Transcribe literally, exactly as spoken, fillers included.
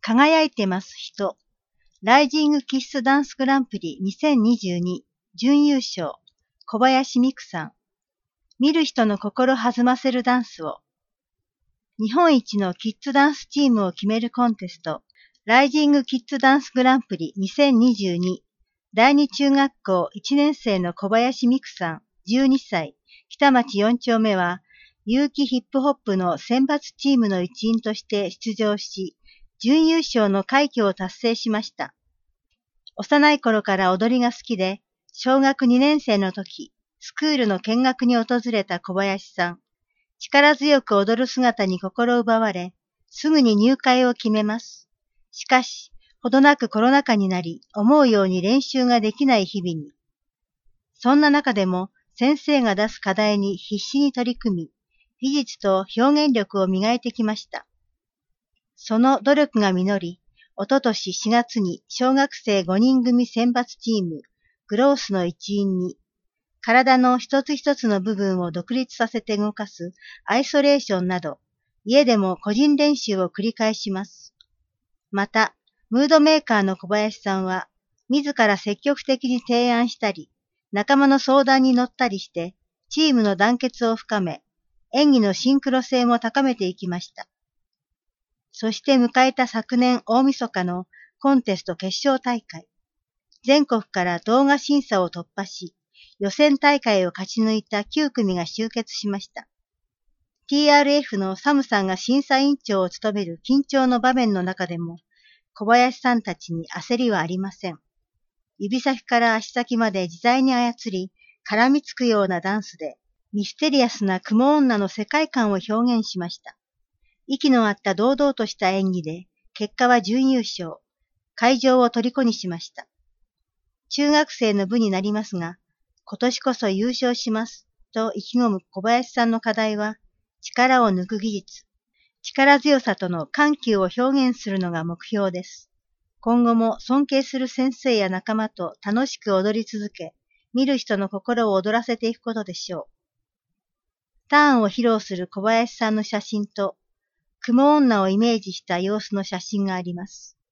輝いてます人。ライジングキッスダンスグランプリにせんにじゅうに準優勝。小林美久さん。見る人の心弾ませるダンスを。日本一のキッズダンスチームを決めるコンテスト。ライジングキッズダンスグランプリにせんにじゅうに。第二中学校いちねん生の小林美久さん、じゅうにさい。北町よん丁目は、有機ヒップホップの選抜チームの一員として出場し、準優勝の快挙を達成しました。幼い頃から踊りが好きで、小学にねん生の時、スクールの見学に訪れた小林さん。力強く踊る姿に心奪われ、すぐに入会を決めます。しかし、ほどなくコロナ禍になり、思うように練習ができない日々に。そんな中でも、先生が出す課題に必死に取り組み、技術と表現力を磨いてきました。その努力が実り、おととししがつに小学生ごにん組選抜チーム、グロースの一員に、体の一つ一つの部分を独立させて動かすアイソレーションなど、家でも個人練習を繰り返します。また、ムードメーカーの小林さんは、自ら積極的に提案したり、仲間の相談に乗ったりして、チームの団結を深め、演技のシンクロ性も高めていきました。そして迎えた昨年大晦日のコンテスト決勝大会。全国から動画審査を突破し、予選大会を勝ち抜いたきゅう組が集結しました。ティーアールエフ のサムさんが審査委員長を務める緊張の場面の中でも、小林さんたちに焦りはありません。指先から足先まで自在に操り、絡みつくようなダンスで、ミステリアスな雲女の世界観を表現しました。息の合った堂々とした演技で、結果は準優勝。会場を虜にしました。中学生の部になりますが、今年こそ優勝します、と意気込む小林さんの課題は、力を抜く技術。力強さとの緩急を表現するのが目標です。今後も尊敬する先生や仲間と楽しく踊り続け、見る人の心を踊らせていくことでしょう。ターンを披露する小林さんの写真と、雲女をイメージした様子の写真があります。